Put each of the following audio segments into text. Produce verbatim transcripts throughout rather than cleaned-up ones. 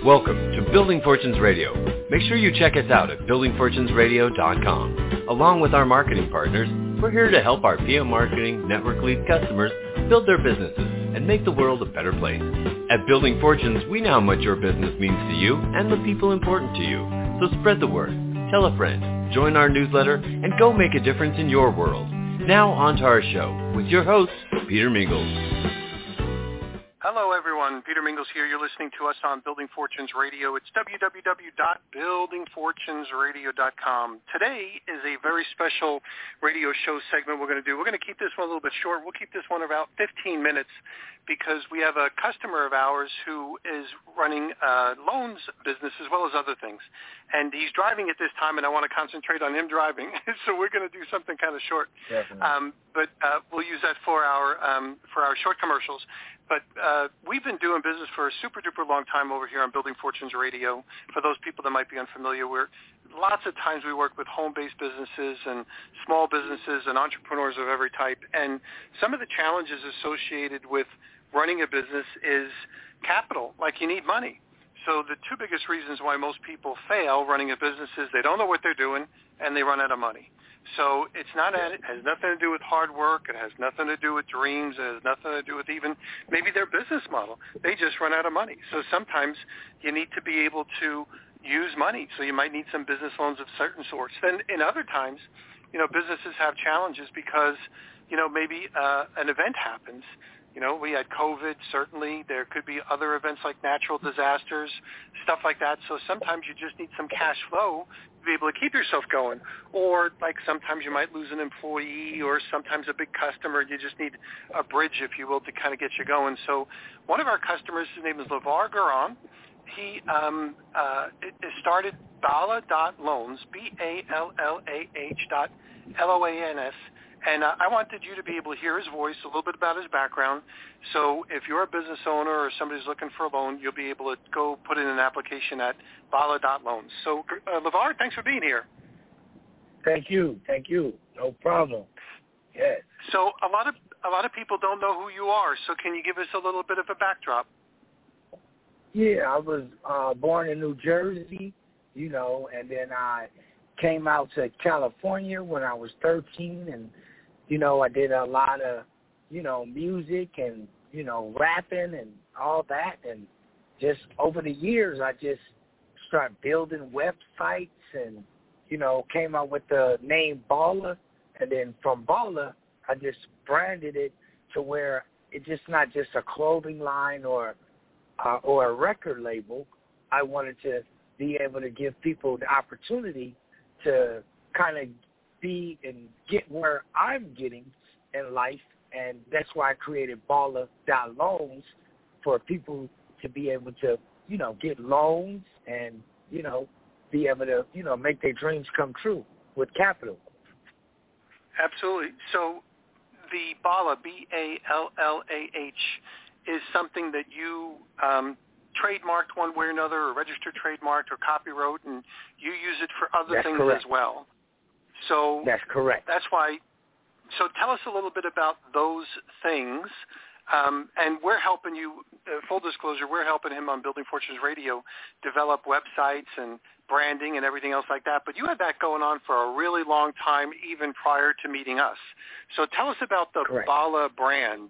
Welcome to Building Fortunes Radio. Make sure you check us out at building fortunes radio dot com. Along with our marketing partners, we're here to help our P M Marketing Network Lead customers build their businesses and make the world a better place. At Building Fortunes, we know how much your business means to you and the people important to you. So spread the word, tell a friend, join our newsletter, and go make a difference in your world. Now on to our show with your host, Peter Mingles. Hello, everyone. Peter Mingles here. You're listening to us on Building Fortunes Radio. It's w w w dot building fortunes radio dot com. Today is a very special radio show segment we're going to do. We're going to keep this one a little bit short. We'll keep this one about fifteen minutes because we have a customer of ours who is running a loans business as well as other things. And he's driving at this time, and I want to concentrate on him driving. So we're going to do something kind of short. Um, but uh, we'll use that for our, um, for our short commercials. But uh, we've been doing business for a super-duper long time over here on Building Fortunes Radio. For those people that might be unfamiliar, we're lots of times we work with home-based businesses and small businesses and entrepreneurs of every type. And some of the challenges associated with running a business is capital, like you need money. So the two biggest reasons why most people fail running a business is they don't know what they're doing and they run out of money. So it's not, it has nothing to do with hard work. It has nothing to do with dreams. It has nothing to do with even maybe their business model. They just run out of money. So sometimes you need to be able to use money. So you might need some business loans of certain sorts. Then in other times, you know, businesses have challenges because, you know, maybe uh, an event happens. You know, we had COVID, certainly. There could be other events like natural disasters, stuff like that. So sometimes you just need some cash flow to be able to keep yourself going. Or like sometimes you might lose an employee or sometimes a big customer. You just need a bridge, if you will, to kind of get you going. So one of our customers, his name is LeVar Garon. He um, uh, it, it started Balla dot loans, B A L L A H dot L O A N S. And uh, I wanted you to be able to hear his voice, a little bit about his background. So if you're a business owner or somebody's looking for a loan, you'll be able to go put in an application at Balla dot loans. So, uh, LeVar, thanks for being here. Thank you. Thank you. No problem. Yes. So a lot of a lot of people don't know who you are. So can you give us a little bit of a backdrop? Yeah, I was uh, born in New Jersey, you know, and then I came out to California when I was thirteen, and you know, I did a lot of, you know, music and, you know, rapping and all that. And just over the years, I just started building websites and, you know, came out with the name Balla. And then from Balla, I just branded it to where it's just not just a clothing line or, uh, or a record label. I wanted to be able to give people the opportunity to kind of be and get where I'm getting in life, and that's why I created Balla dot loans for people to be able to, you know, get loans and, you know, be able to, you know, make their dreams come true with capital. Absolutely. So the Balla, B A L L A H, is something that you um, trademarked one way or another, or registered trademarked or copyright, and you use it for other That's things correct. as well. So that's correct. That's why. So tell us a little bit about those things, um, and we're helping you. Uh, full disclosure, we're helping him on Building Fortunes Radio develop websites and branding and everything else like that. But you had that going on for a really long time, even prior to meeting us. So tell us about the Correct. Balla brand.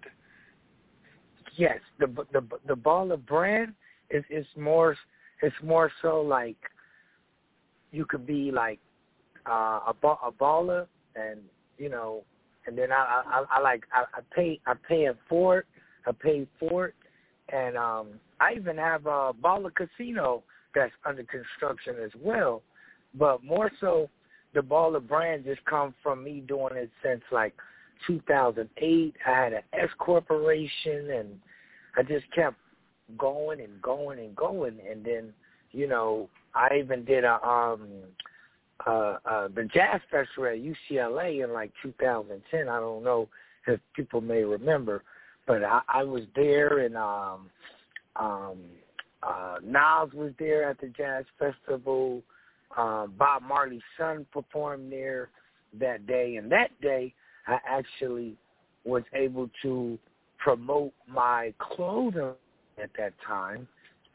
Yes, the the the Balla brand is is more it's more so like you could be like. Uh, a, ba- a baller, and you know, and then I, I, I like I, I pay I pay it for it. I pay for it, and um, I even have a Balla Casino that's under construction as well. But more so, the Balla brand just comes from me doing it since like two thousand eight. I had an S corporation, and I just kept going and going and going, and then you know, I even did a um. Uh, uh, the Jazz Festival at U C L A in like two thousand ten. I don't know if people may remember, but I, I was there, and um, um, uh, Nas was there at the Jazz Festival. Um, Bob Marley's son performed there that day, and that day I actually was able to promote my clothing at that time,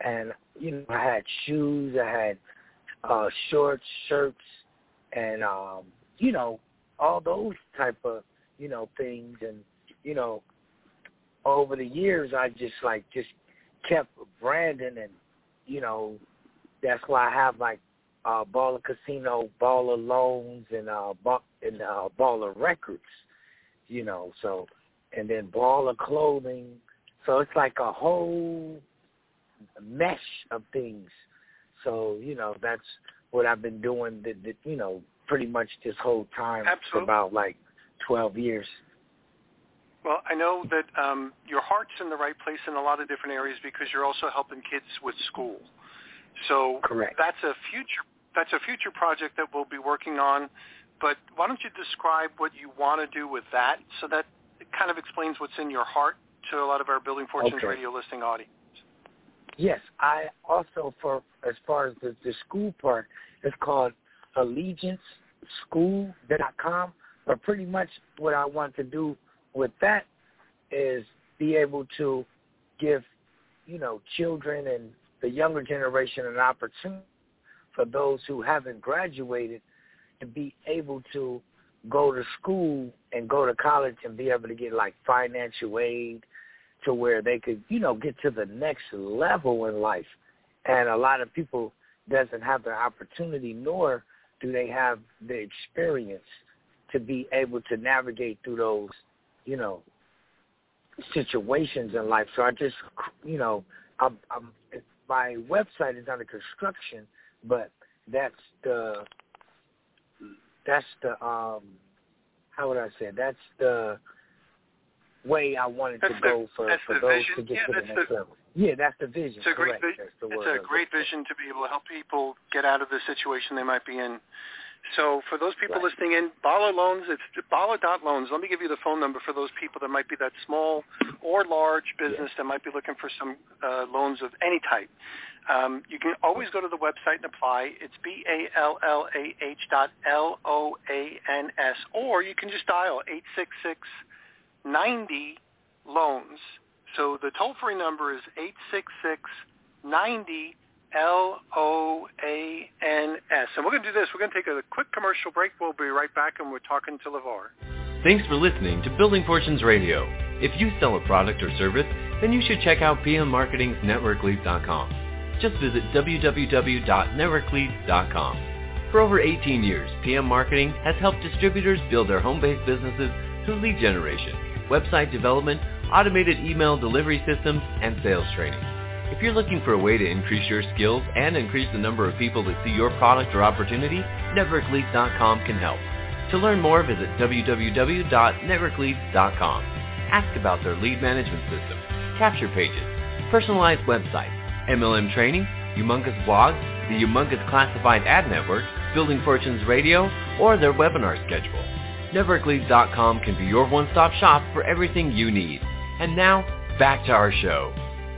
and you know, I had shoes, I had uh, shorts, shirts, and um, you know, all those type of you know things, and you know, over the years, I just like just kept branding, and you know, that's why I have like uh, Baller Casino, Baller Loans, and uh, ba- and uh, Baller Records, you know. So, and then Baller Clothing. So it's like a whole mesh of things. So you know, that's what I've been doing. The, the, you know, pretty much this whole time Absolutely. for about like twelve years. Well, I know that um, your heart's in the right place in a lot of different areas because you're also helping kids with school. So Correct. that's a future that's a future project that we'll be working on. But why don't you describe what you want to do with that, so that it kind of explains what's in your heart to a lot of our Building Fortunes Okay. radio listening audience. Yes, I also, for as far as the, the school part, it's called allegiance school dot com. But pretty much what I want to do with that is be able to give, you know, children and the younger generation an opportunity for those who haven't graduated to be able to go to school and go to college and be able to get like financial aid to where they could, you know, get to the next level in life. And a lot of people doesn't have the opportunity, nor do they have the experience to be able to navigate through those, you know, situations in life. So I just, you know, I'm, I'm, my website is under construction, but that's the, that's the, um, how would I say it? That's the way I wanted that's to the, go for, for those vision. to get yeah, to the next the, level. Yeah, that's the vision. It's a great, Correct. That's the it's word. a great vision to be able to help people get out of the situation they might be in. So for those people Right. listening in, Baller Loans, it's baller dot loans. Let me give you the phone number for those people that might be that small or large business yeah. that might be looking for some uh, loans of any type. Um, you can always go to the website and apply. It's B A L L A H dot L O A N S, or you can just dial eight six six, nine zero, loans. So the toll-free number is eight six six, nine zero, L O A N S. And we're going to do this. We're going to take a quick commercial break. We'll be right back, and we're talking to LeVar. Thanks for listening to Building Fortunes Radio. If you sell a product or service, then you should check out P M Marketing's network leads dot com. Just visit w w w dot network leads dot com. For over eighteen years, P M Marketing has helped distributors build their home-based businesses through lead generation, website development, automated email delivery systems, and sales training. If you're looking for a way to increase your skills and increase the number of people that see your product or opportunity, network leads dot com can help. To learn more, visit w w w dot network leads dot com. Ask about their lead management system, capture pages, personalized websites, M L M training, Humongous blogs, the Humongous Classified Ad Network, Building Fortunes Radio, or their webinar schedule. network leads dot com can be your one-stop shop for everything you need. And now, back to our show.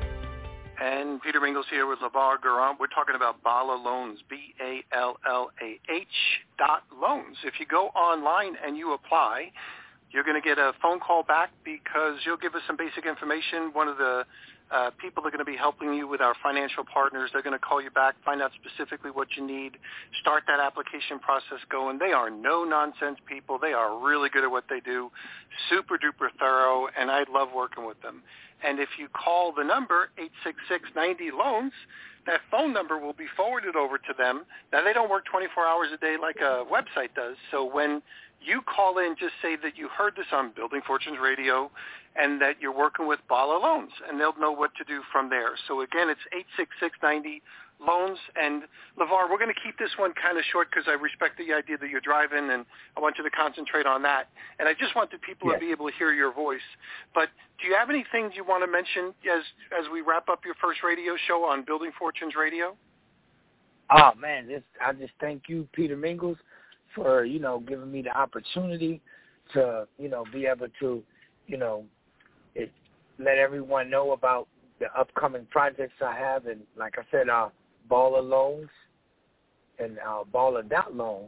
And Peter Mingles here with LeVar Garant. We're talking about Baller Loans, B A L L A H dot loans. If you go online and you apply, you're going to get a phone call back because you'll give us some basic information. One of the uh, people that are going to be helping you with our financial partners, they're going to call you back, find out specifically what you need, start that application process going. They are no-nonsense people. They are really good at what they do, super-duper thorough, and I love working with them. And if you call the number, eight six six, nine zero, loans, that phone number will be forwarded over to them. Now, they don't work twenty-four hours a day like a website does. So when you call in, just say that you heard this on Building Fortunes Radio and that you're working with Baller Loans, and they'll know what to do from there. So, again, it's eight six six, nine zero, loans. And, LeVar, we're going to keep this one kind of short because I respect the idea that you're driving, and I want you to concentrate on that. And I just wanted people yes. to be able to hear your voice. But do you have any things you want to mention as as we wrap up your first radio show on Building Fortunes Radio? Oh, man, this, I just thank you, Peter Mingles, for, you know, giving me the opportunity to, you know, be able to, you know, it, let everyone know about the upcoming projects I have. And like I said, uh, Baller Loans and uh, baller dot loans,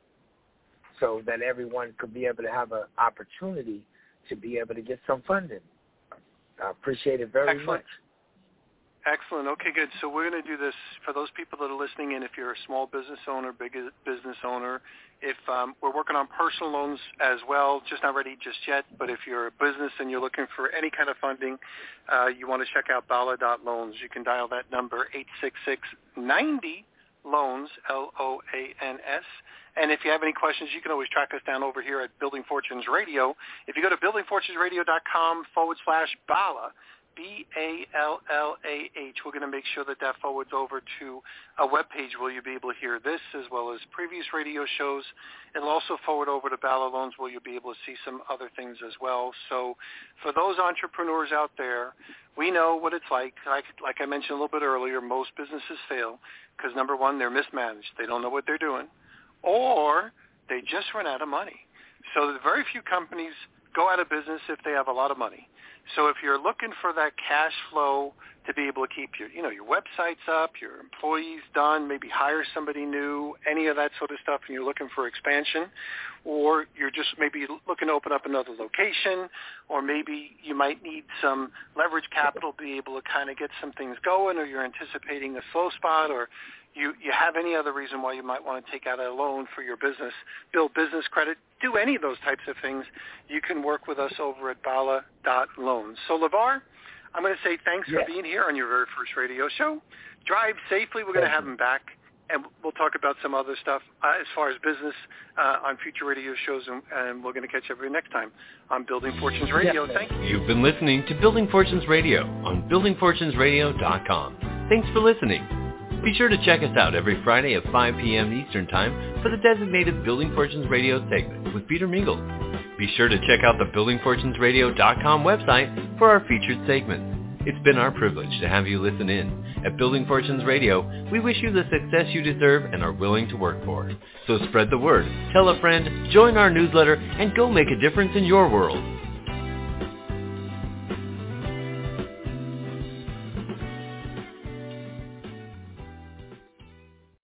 so that everyone could be able to have an opportunity to be able to get some funding. I appreciate it very Excellent. much. Excellent. Okay, good. So we're going to do this for those people that are listening in. If you're a small business owner, big business owner, if um, we're working on personal loans as well, just not ready just yet, but if you're a business and you're looking for any kind of funding, uh, you want to check out Bala dot loans. You can dial that number, eight six six, nine zero, loans, L O A N S. And if you have any questions, you can always track us down over here at Building Fortunes Radio. If you go to building fortunes radio dot com forward slash Bala, B A L L A H. We're going to make sure that that forwards over to a web page where you'll be able to hear this as well as previous radio shows. It'll also forward over to Bala Loans where you'll be able to see some other things as well. So for those entrepreneurs out there, we know what it's like. Like, like I mentioned a little bit earlier, most businesses fail because, number one, they're mismanaged. They don't know what they're doing, or they just run out of money. So very few companies go out of business if they have a lot of money. So if you're looking for that cash flow to be able to keep your, you know, your websites up, your employees done, maybe hire somebody new, any of that sort of stuff, and you're looking for expansion, or you're just maybe looking to open up another location, or maybe you might need some leverage capital to be able to kind of get some things going, or you're anticipating a slow spot, or you, you have any other reason why you might want to take out a loan for your business, build business credit, do any of those types of things, you can work with us over at Bala dot loans. So, LeVar, I'm going to say thanks yes. for being here on your very first radio show. Drive safely. We're going to have him back, and we'll talk about some other stuff uh, as far as business uh, on future radio shows, and, and we're going to catch everybody next time on Building Fortunes Radio. Yes. Thank you. You've been listening to Building Fortunes Radio on building fortunes radio dot com. Thanks for listening. Be sure to check us out every Friday at five p.m. Eastern Time for the designated Building Fortunes Radio segment with Peter Mingles. Be sure to check out the building fortunes radio dot com website for our featured segments. It's been our privilege to have you listen in. At Building Fortunes Radio, we wish you the success you deserve and are willing to work for. So spread the word, tell a friend, join our newsletter, and go make a difference in your world.